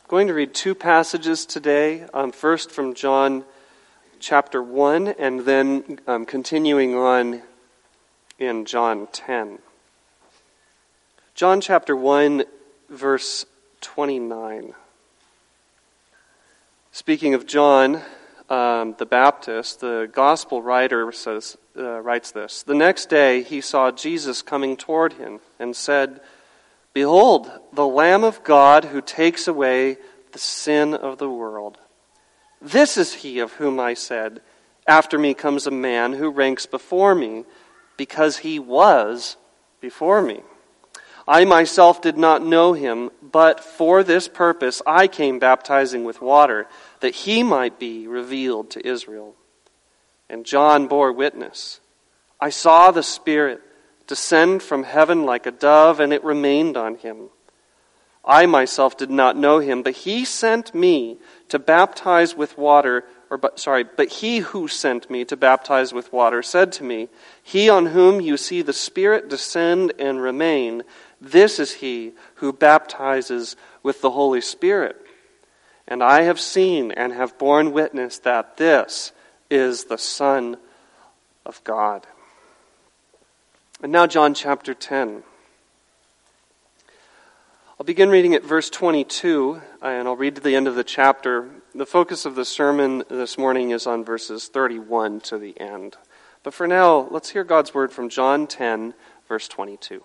going to read two passages today, first from John chapter 1 and then continuing on in John 10. John chapter 1, verse 29. Speaking of John the Baptist, the gospel writer writes this: "The next day he saw Jesus coming toward him and said, 'Behold, the Lamb of God who takes away the sin of the world. This is he of whom I said, after me comes a man who ranks before me, because he was before me. I myself did not know him, but for this purpose I came baptizing with water, that he might be revealed to Israel.' And John bore witness. I saw the Spirit descend from heaven like a dove, and it remained on him. I myself did not know him, but he sent me to baptize with water, but he who sent me to baptize with water said to me, 'He on whom you see the Spirit descend and remain, this is he who baptizes with the Holy Spirit.' And I have seen and have borne witness that this is the Son of God." And now John chapter 10. I'll begin reading at verse 22, and I'll read to the end of the chapter. The focus of the sermon this morning is on verses 31 to the end. But for now, let's hear God's word from John 10, verse 22.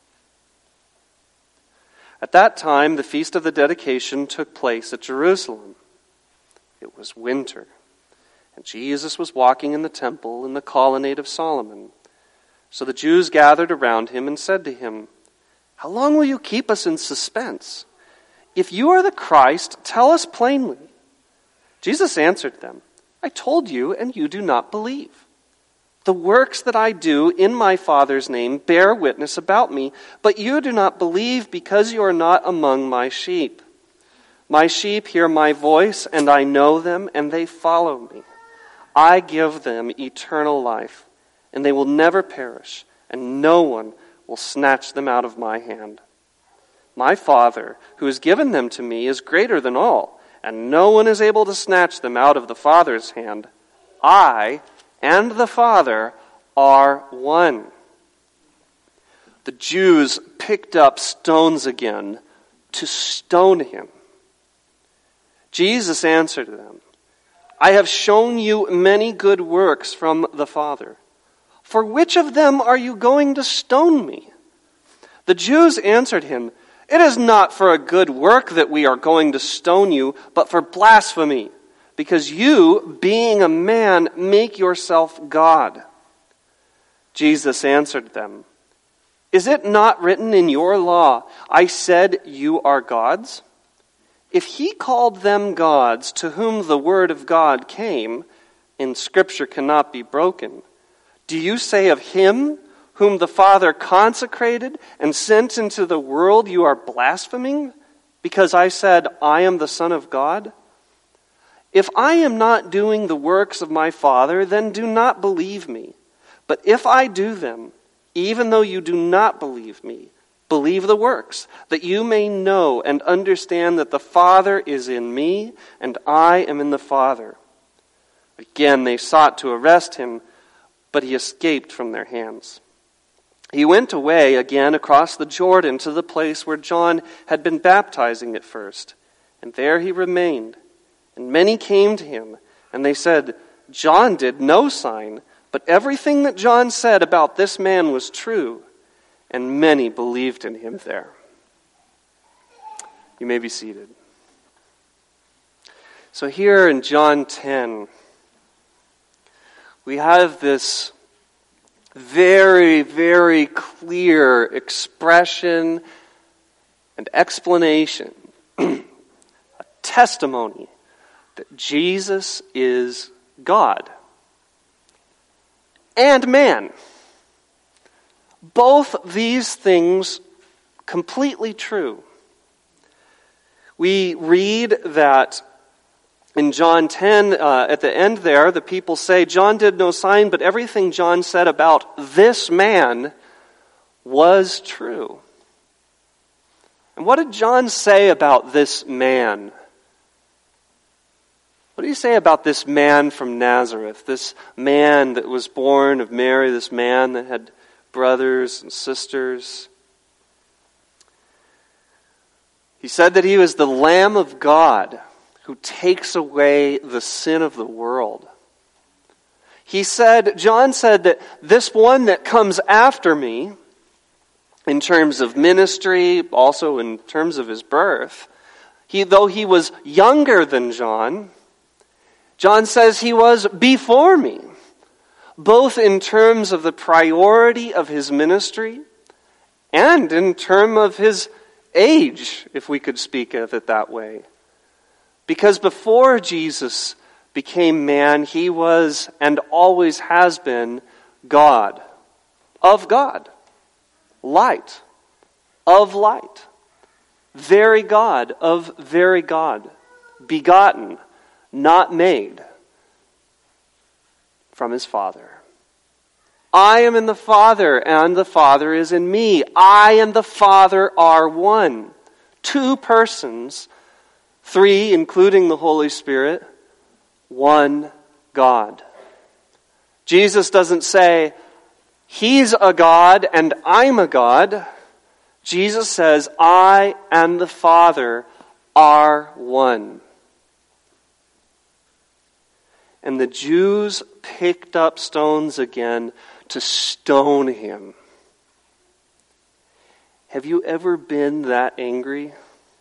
At that time, the feast of the dedication took place at Jerusalem. It was winter, and Jesus was walking in the temple in the colonnade of Solomon. So the Jews gathered around him and said to him, "How long will you keep us in suspense? If you are the Christ, tell us plainly." Jesus answered them, "I told you, and you do not believe. The works that I do in my Father's name bear witness about me, but you do not believe because you are not among my sheep. My sheep hear my voice, and I know them, and they follow me. I give them eternal life, and they will never perish, and no one will snatch them out of my hand. My Father, who has given them to me, is greater than all, and no one is able to snatch them out of the Father's hand. I and the Father are one." The Jews picked up stones again to stone him. Jesus answered them, "I have shown you many good works from the Father. For which of them are you going to stone me?" The Jews answered him, "It is not for a good work that we are going to stone you, but for blasphemy, because you, being a man, make yourself God." Jesus answered them, "Is it not written in your law, 'I said you are gods'? If he called them gods to whom the word of God came, and Scripture cannot be broken, do you say of him whom the Father consecrated and sent into the world, you are blaspheming, because I said, 'I am the Son of God'? If I am not doing the works of my Father, then do not believe me. But if I do them, even though you do not believe me, believe the works, that you may know and understand that the Father is in me, and I am in the Father." Again they sought to arrest him, but he escaped from their hands. He went away again across the Jordan to the place where John had been baptizing at first, and there he remained. And many came to him, and they said, "John did no sign, but everything that John said about this man was true." And many believed in him there. You may be seated. So here in John 10, we have this very, very clear expression and explanation, a testimony that Jesus is God and man. Both these things completely true. We read that in John 10, at the end there, the people say, "John did no sign, but everything John said about this man was true." And what did John say about this man? What do you say about this man from Nazareth? This man that was born of Mary, this man that had brothers and sisters. He said that he was the Lamb of God who takes away the sin of the world. John said that this one that comes after me, in terms of ministry, also in terms of his birth, though he was younger than John says he was before me, both in terms of the priority of his ministry and in terms of his age, if we could speak of it that way. Because before Jesus became man, he was and always has been God, of God, light, of light, very God, of very God, begotten, not made, from his Father. I am in the Father, and the Father is in me. I and the Father are one. 2 persons, 3, including the Holy Spirit, one God. Jesus doesn't say, he's a God and I'm a God. Jesus says, I and the Father are one. And the Jews picked up stones again to stone him. Have you ever been that angry?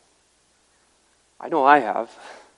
I know I have.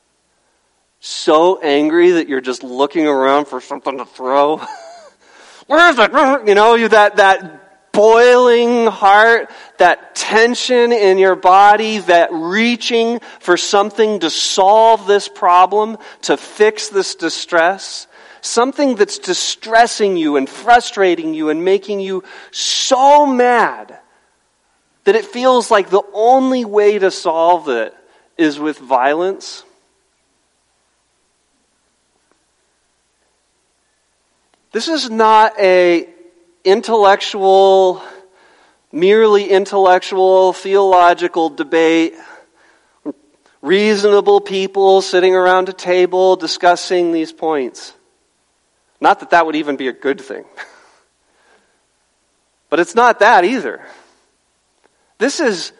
So angry that you're just looking around for something to throw. Where is it? You know, that boiling heart, that tension in your body, that reaching for something to solve this problem, to fix this distress. Something that's distressing you and frustrating you and making you so mad that it feels like the only way to solve it is with violence. This is not a merely intellectual, theological debate. Reasonable people sitting around a table discussing these points. Not that that would even be a good thing. But it's not that either. This is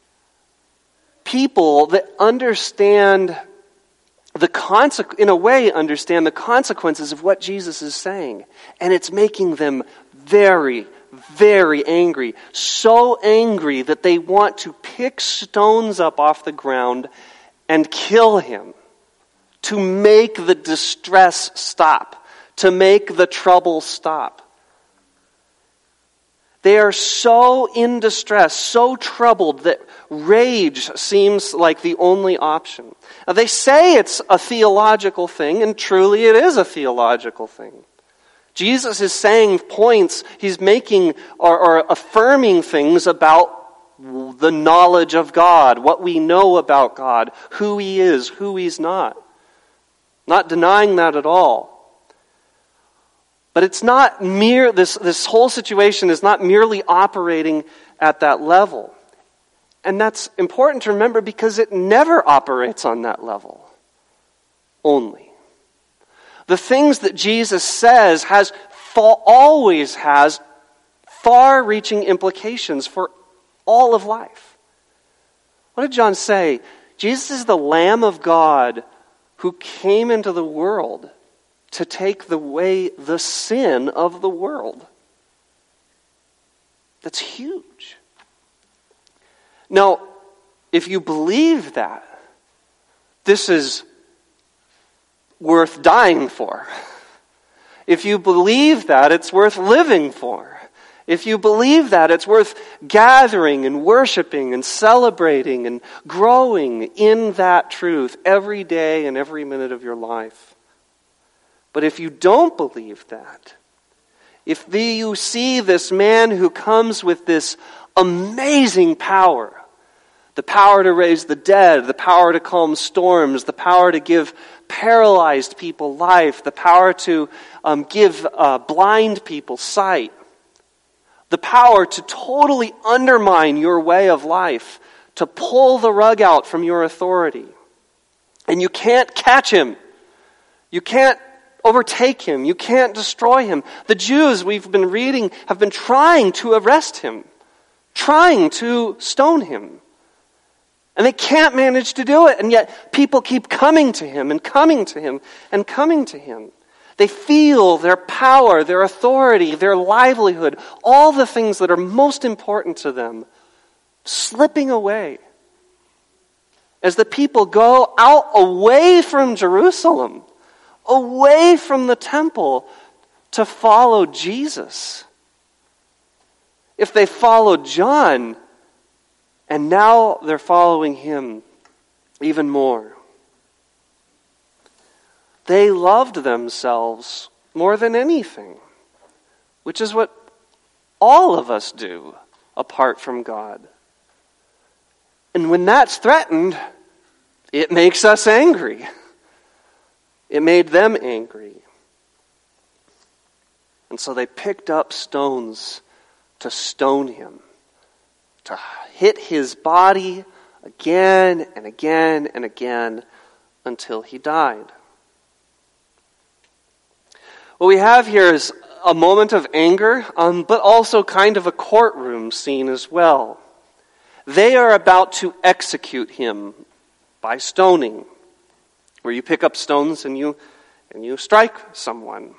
people that understand in a way understand the consequences of what Jesus is saying. And it's making them very, very angry. So angry that they want to pick stones up off the ground and kill him. To make the distress stop. To make the trouble stop. They are so in distress, so troubled that rage seems like the only option. Now they say it's a theological thing, and truly it is a theological thing. Jesus is saying points, he's making or affirming things about the knowledge of God, what we know about God, who he is, who he's not. Not denying that at all. But it's not this whole situation is not merely operating at that level. And that's important to remember because it never operates on that level. Only. The things that Jesus says always has far-reaching implications for all of life. What did John say? Jesus is the Lamb of God who came into the world to take away the sin of the world. That's huge. Now, if you believe that, this is worth dying for. If you believe that, it's worth living for. If you believe that, it's worth gathering and worshiping and celebrating and growing in that truth every day and every minute of your life. But if you don't believe that, if you see this man who comes with this amazing power, the power to raise the dead, the power to calm storms, the power to give paralyzed people life, the power to give blind people sight, the power to totally undermine your way of life, to pull the rug out from your authority. And you can't catch him. You can't overtake him. You can't destroy him. The Jews, we've been reading, have been trying to arrest him, trying to stone him. And they can't manage to do it. And yet people keep coming to him and coming to him and coming to him. They feel their power, their authority, their livelihood, all the things that are most important to them, slipping away. As the people go out away from Jerusalem, away from the temple, to follow Jesus. If they followed John, and now they're following him even more. They loved themselves more than anything, which is what all of us do apart from God. And when that's threatened, it makes us angry. It made them angry. And so they picked up stones to stone him, to hit his body again and again and again until he died. What we have here is a moment of anger, but also kind of a courtroom scene as well. They are about to execute him by stoning, where you pick up stones and you strike someone.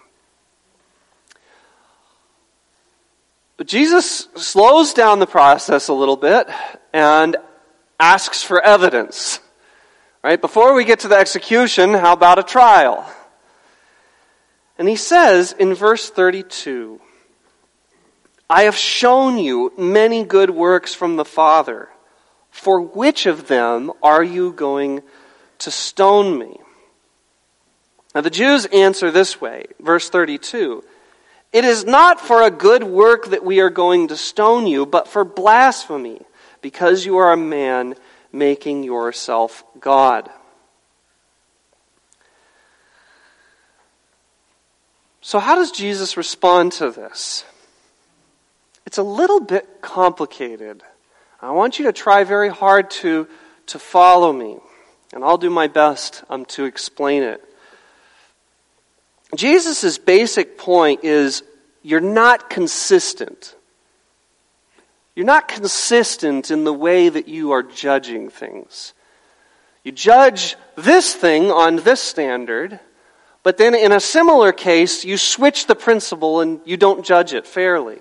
But Jesus slows down the process a little bit and asks for evidence. Right? Before we get to the execution, how about a trial? And he says in verse 32, I have shown you many good works from the Father. For which of them are you going to stone me? Now the Jews answer this way, verse 32. It is not for a good work that we are going to stone you, but for blasphemy, because you are a man making yourself God. So how does Jesus respond to this? It's a little bit complicated. I want you to try very hard to follow me, and I'll do my best to explain it. Jesus' basic point is you're not consistent. You're not consistent in the way that you are judging things. You judge this thing on this standard, but then in a similar case, you switch the principle and you don't judge it fairly.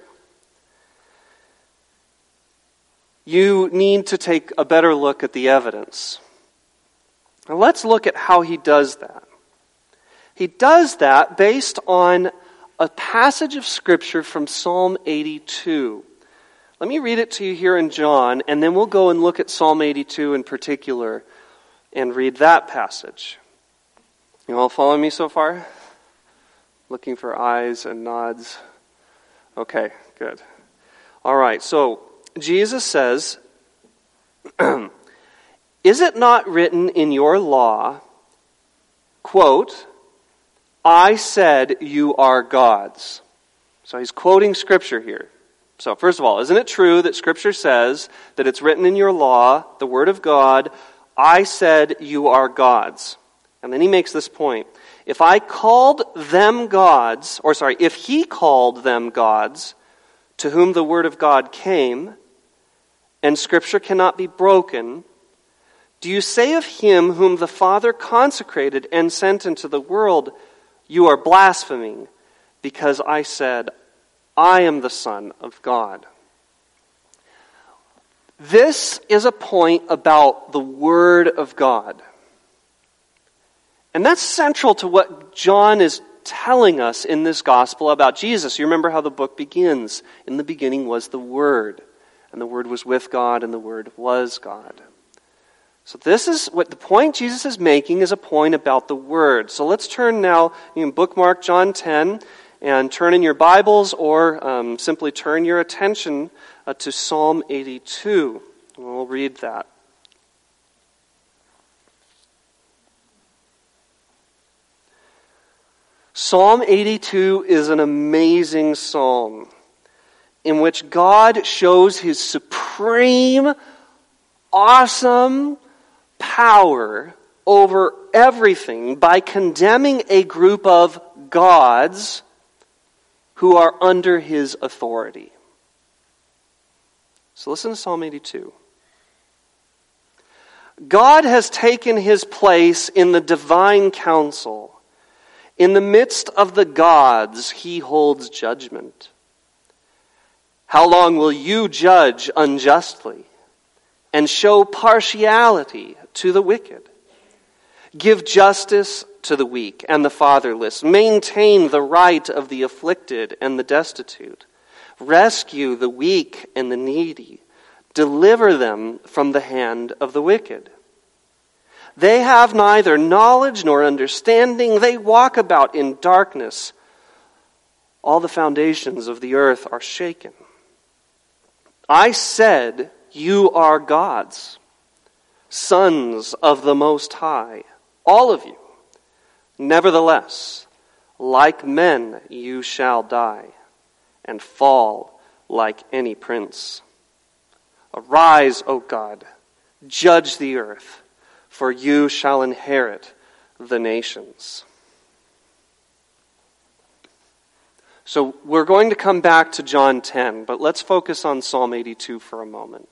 You need to take a better look at the evidence. Now let's look at how he does that. He does that based on a passage of Scripture from Psalm 82. Let me read it to you here in John, and then we'll go and look at Psalm 82 in particular and read that passage. You all following me so far? Looking for eyes and nods. Okay, good. All right, so Jesus says, is it not written in your law, quote, I said you are gods. So he's quoting Scripture here. So first of all, isn't it true that Scripture says that it's written in your law, the Word of God, I said you are gods? And then he makes this point. If he called them gods, to whom the Word of God came, and Scripture cannot be broken, do you say of him whom the Father consecrated and sent into the world, you are blaspheming, because I said, I am the Son of God. This is a point about the Word of God. And that's central to what John is telling us in this gospel about Jesus. You remember how the book begins. In the beginning was the Word, and the Word was with God, and the Word was God. So this is what the point Jesus is making is a point about the Word. So let's turn now, you can bookmark John 10 and turn in your Bibles or simply turn your attention to Psalm 82. And we'll read that. Psalm 82 is an amazing psalm in which God shows his supreme awesome power over everything by condemning a group of gods who are under his authority. So listen to Psalm 82. God has taken his place in the divine council. In the midst of the gods, he holds judgment. How long will you judge unjustly and show partiality to the wicked? Give justice to the weak and the fatherless. Maintain the right of the afflicted and the destitute. Rescue the weak and the needy. Deliver them from the hand of the wicked. They have neither knowledge nor understanding. They walk about in darkness. All the foundations of the earth are shaken. I said, you are gods, sons of the Most High, all of you. Nevertheless, like men you shall die and fall like any prince. Arise, O God, judge the earth, for you shall inherit the nations. So we're going to come back to John 10, but let's focus on Psalm 82 for a moment.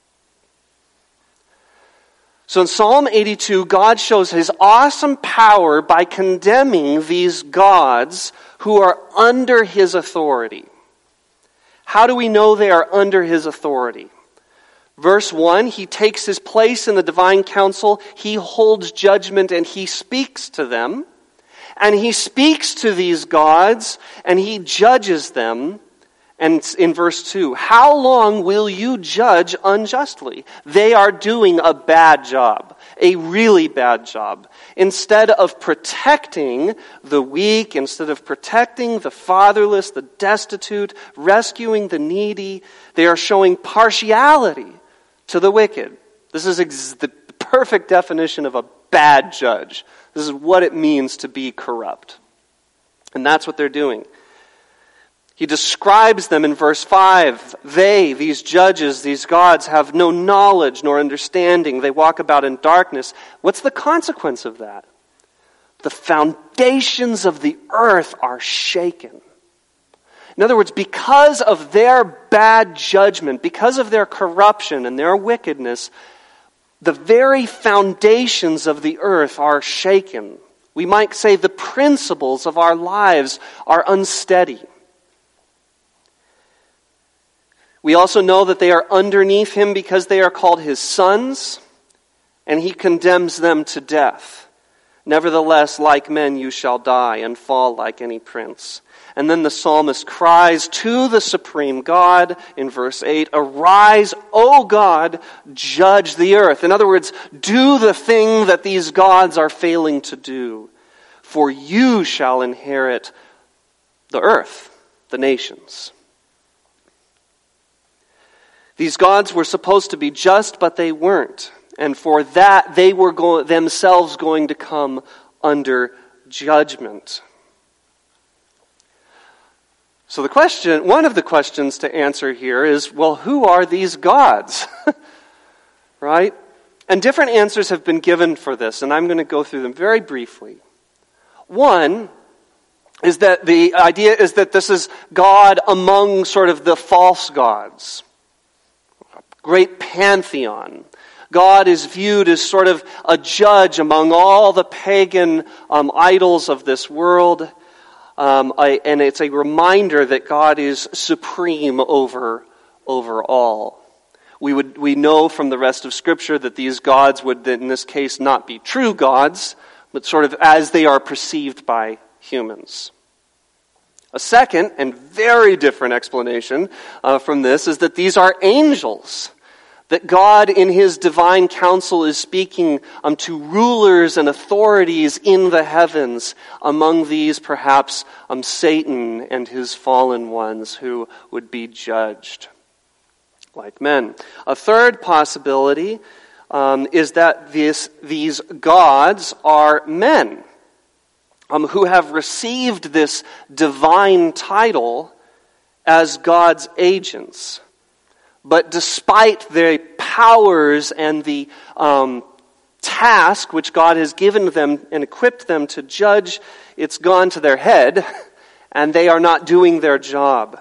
So in Psalm 82, God shows his awesome power by condemning these gods who are under his authority. How do we know they are under his authority? Verse 1, he takes his place in the divine council, he holds judgment, and he speaks to them. And he speaks to these gods, and he judges them. And in verse 2, how long will you judge unjustly? They are doing a bad job, a really bad job. Instead of protecting the weak, instead of protecting the fatherless, the destitute, rescuing the needy, they are showing partiality to the wicked. This is the perfect definition of a bad judge. This is what it means to be corrupt. And that's what they're doing. He describes them in verse 5. They, these judges, these gods, have no knowledge nor understanding. They walk about in darkness. What's the consequence of that? The foundations of the earth are shaken. In other words, because of their bad judgment, because of their corruption and their wickedness, the very foundations of the earth are shaken. We might say the principles of our lives are unsteady. We also know that they are underneath him because they are called his sons, and he condemns them to death. Nevertheless, like men you shall die and fall like any prince. And then the psalmist cries to the supreme God in verse 8, arise, O God, judge the earth. In other words, do the thing that these gods are failing to do. For you shall inherit the earth, the nations. These gods were supposed to be just, but they weren't. And for that, they were themselves going to come under judgment. So one of the questions to answer here is, well, who are these gods? Right? And different answers have been given for this, and I'm going to go through them very briefly. One is that the idea is that this is God among sort of the false gods. Great pantheon. God is viewed as sort of a judge among all the pagan idols of this world. And it's a reminder that God is supreme over all. We know from the rest of Scripture that these gods would, in this case, not be true gods, but sort of as they are perceived by humans. A second and very different explanation from this is that these are angels. That God in his divine counsel is speaking to rulers and authorities in the heavens. Among these, perhaps, Satan and his fallen ones who would be judged like men. A third possibility is that these gods are men who have received this divine title as God's agents. But despite their powers and the task which God has given them and equipped them to judge, it's gone to their head, and they are not doing their job.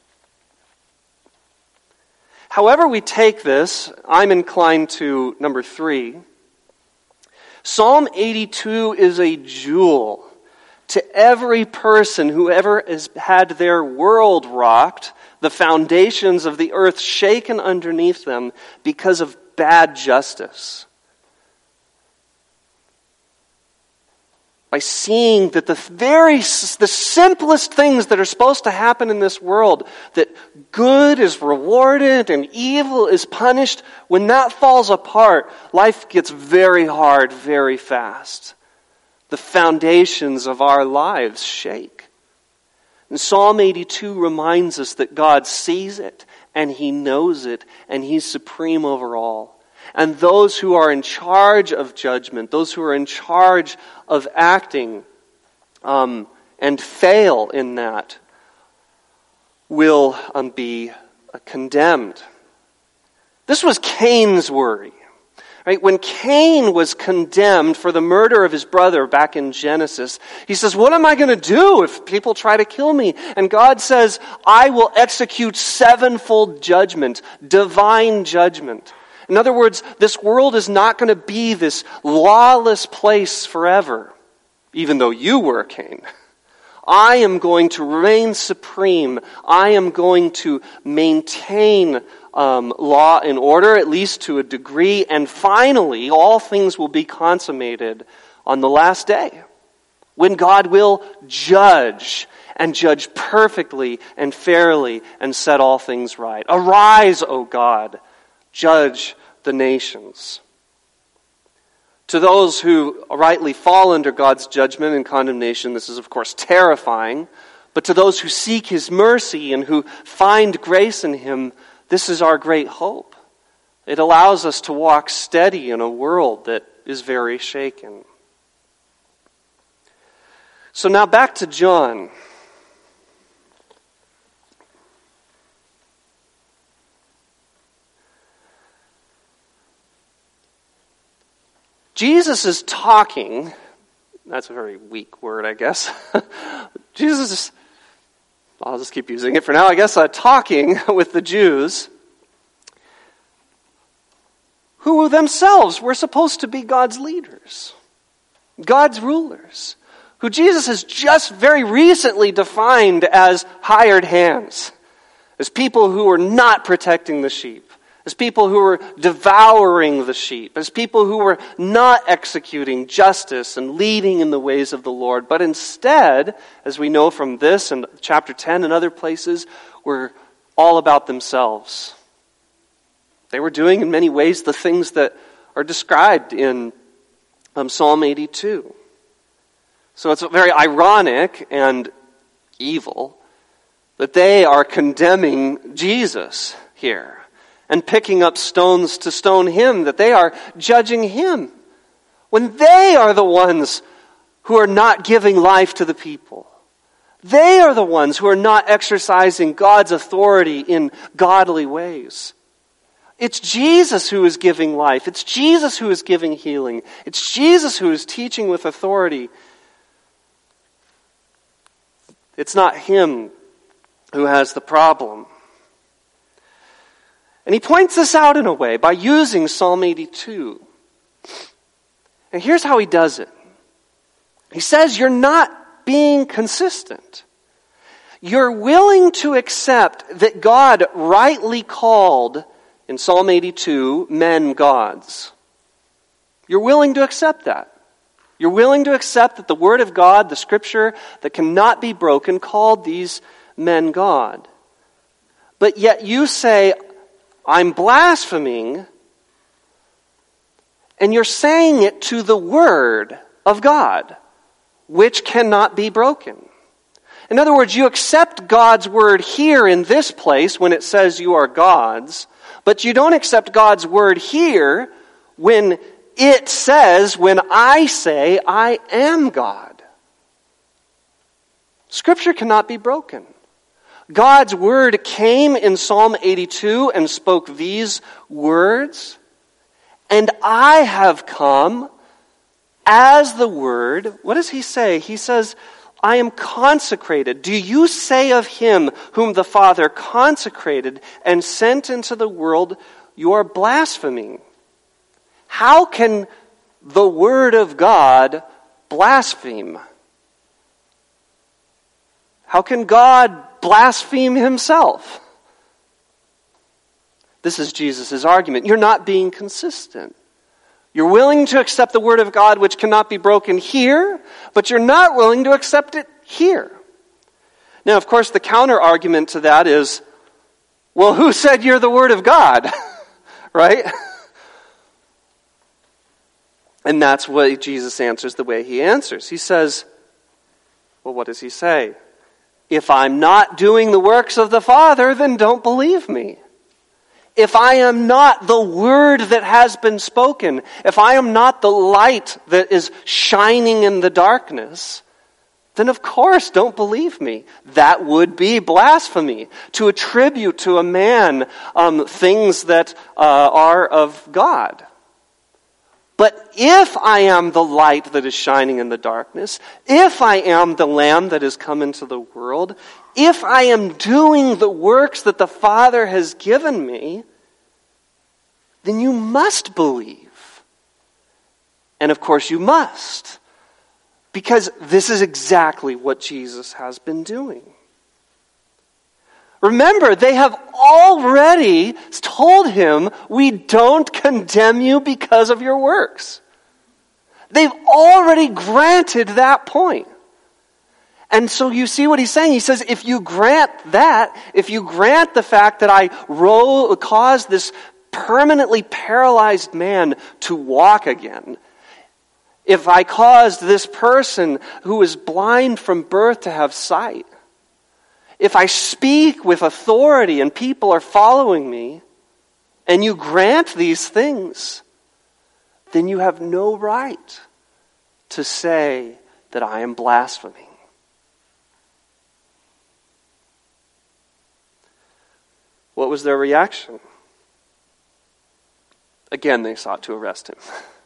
However we take this, I'm inclined to number 3. Psalm 82 is a jewel to every person who ever has had their world rocked, the foundations of the earth shaken underneath them because of bad justice. By seeing that the simplest things that are supposed to happen in this world, that good is rewarded and evil is punished, when that falls apart, life gets very hard very fast. The foundations of our lives shake. And Psalm 82 reminds us that God sees it, and He knows it, and He's supreme over all. And those who are in charge of judgment, those who are in charge of acting and fail in that, will be condemned. This was Cain's worry. Right? When Cain was condemned for the murder of his brother back in Genesis, he says, what am I going to do if people try to kill me? And God says, I will execute sevenfold judgment, divine judgment. In other words, this world is not going to be this lawless place forever, even though you were Cain. I am going to reign supreme. I am going to maintain law and order, at least to a degree. And finally, all things will be consummated on the last day, when God will judge, and judge perfectly and fairly and set all things right. Arise, O God, judge the nations. To those who rightly fall under God's judgment and condemnation, this is of course terrifying. But to those who seek His mercy and who find grace in Him, this is our great hope. It allows us to walk steady in a world that is very shaken. So now back to John. Jesus is talking, that's a very weak word, I guess. Jesus is, I'll just keep using it for now, I guess, talking with the Jews, who themselves were supposed to be God's leaders, God's rulers, who Jesus has just very recently defined as hired hands, as people who are not protecting the sheep, as people who were devouring the sheep, as people who were not executing justice and leading in the ways of the Lord, but instead, as we know from this and chapter 10 and other places, were all about themselves. They were doing in many ways the things that are described in Psalm 82. So it's very ironic and evil that they are condemning Jesus here and picking up stones to stone Him, that they are judging Him, when they are the ones who are not giving life to the people. They are the ones who are not exercising God's authority in godly ways. It's Jesus who is giving life. It's Jesus who is giving healing. It's Jesus who is teaching with authority. It's not Him who has the problem. And he points this out in a way by using Psalm 82. And here's how he does it. He says, you're not being consistent. You're willing to accept that God rightly called, in Psalm 82, men gods. You're willing to accept that. You're willing to accept that the Word of God, the Scripture that cannot be broken, called these men God. But yet you say, I'm blaspheming, and you're saying it to the Word of God, which cannot be broken. In other words, you accept God's Word here in this place when it says you are gods, but you don't accept God's Word here when it says, when I say I am God. Scripture cannot be broken. God's word came in Psalm 82 and spoke these words, and I have come as the word. What does he say? He says, I am consecrated. Do you say of him whom the Father consecrated and sent into the world, you are blaspheming? How can the word of God blaspheme? How can God blaspheme himself? This is Jesus' argument. You're not being consistent. You're willing to accept the word of God which cannot be broken here, but you're not willing to accept it here. Now, of course, the counter argument to that is, well, who said you're the word of God? Right? And that's what Jesus answers the way he answers. He says, well, what does he say? If I'm not doing the works of the Father, then don't believe me. If I am not the word that has been spoken, if I am not the light that is shining in the darkness, then of course don't believe me. That would be blasphemy, to attribute to a man things that are of God. But if I am the light that is shining in the darkness, if I am the Lamb that has come into the world, if I am doing the works that the Father has given me, then you must believe. And of course you must. Because this is exactly what Jesus has been doing. Remember, they have already told him, we don't condemn you because of your works. They've already granted that point. And so you see what he's saying. He says, if you grant that, if you grant the fact that I caused this permanently paralyzed man to walk again, if I caused this person who was blind from birth to have sight, if I speak with authority and people are following me, and you grant these things, then you have no right to say that I am blaspheming. What was their reaction? Again, they sought to arrest him.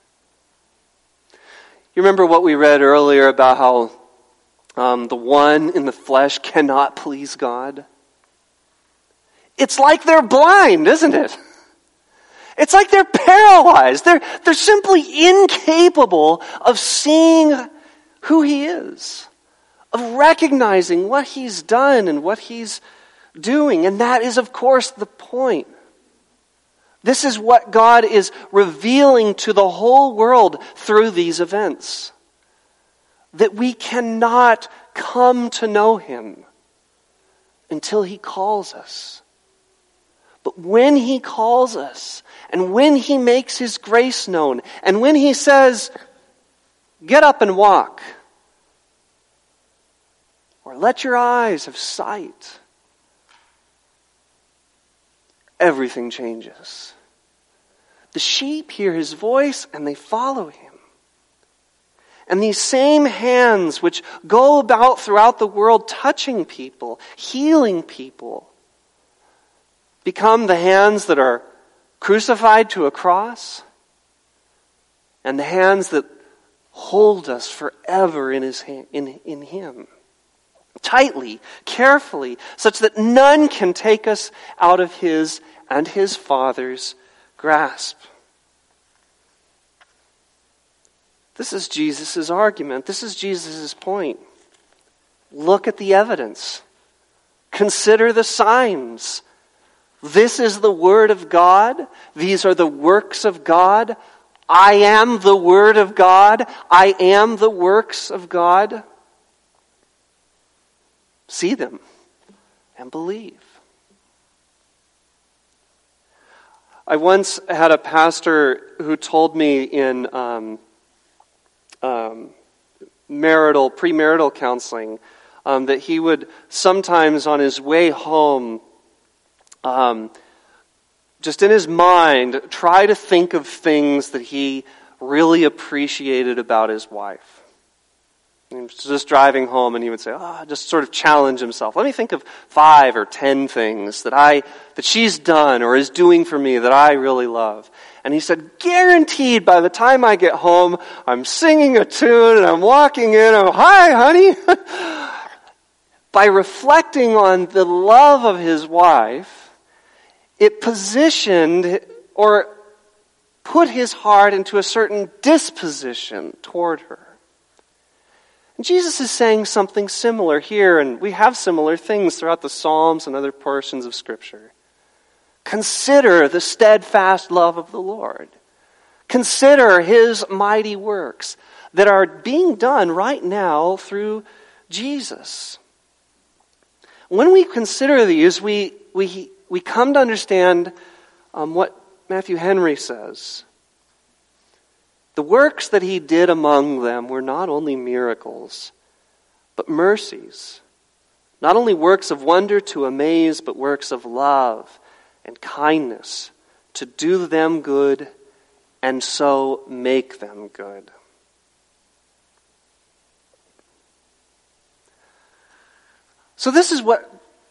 You remember what we read earlier about how the one in the flesh cannot please God? It's like they're blind, isn't it? It's like they're paralyzed. They're simply incapable of seeing who he is, of recognizing what he's done and what he's doing. And that is, of course, the point. This is what God is revealing to the whole world through these events. That we cannot come to know him until he calls us. But when he calls us, and when he makes his grace known, and when he says, get up and walk, or let your eyes have sight, everything changes. The sheep hear his voice and they follow him. And these same hands which go about throughout the world touching people, healing people, become the hands that are crucified to a cross and the hands that hold us forever in him. Tightly, carefully, such that none can take us out of his and his Father's grasp. This is Jesus' argument. This is Jesus' point. Look at the evidence. Consider the signs. This is the Word of God. These are the works of God. I am the Word of God. I am the works of God. See them and believe. I once had a pastor who told me in premarital counseling that he would sometimes on his way home, just in his mind, try to think of things that he really appreciated about his wife. He was just driving home, and he would say, just sort of challenge himself. Let me think of 5 or 10 things that she's done or is doing for me that I really love. And he said, guaranteed by the time I get home, I'm singing a tune and I'm walking in, hi, honey. By reflecting on the love of his wife, it positioned or put his heart into a certain disposition toward her. And Jesus is saying something similar here, and we have similar things throughout the Psalms and other portions of Scripture. Consider the steadfast love of the Lord. Consider His mighty works that are being done right now through Jesus. When we consider these, we come to understand what Matthew Henry says. The works that He did among them were not only miracles, but mercies. Not only works of wonder to amaze, but works of love and kindness to do them good and so make them good. So this is what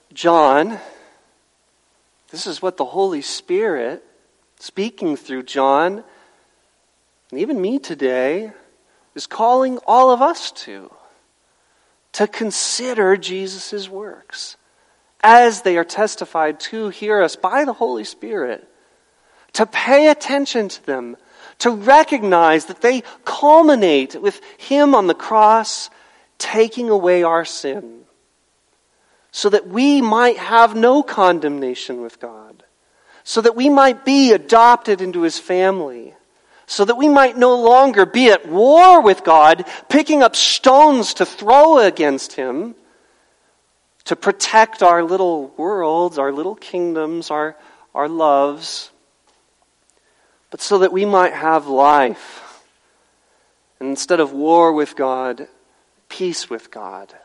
the Holy Spirit, speaking through John, and even me today, is calling all of us to consider Jesus' works as they are testified to hear us by the Holy Spirit, to pay attention to them, to recognize that they culminate with Him on the cross taking away our sin, so that we might have no condemnation with God, so that we might be adopted into His family, so that we might no longer be at war with God, picking up stones to throw against Him, to protect our little worlds, our little kingdoms, our loves, but so that we might have life. And instead of war with God, peace with God.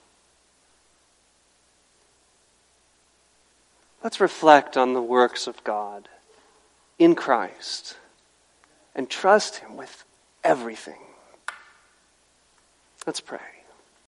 Let's reflect on the works of God in Christ and trust Him with everything. Let's pray.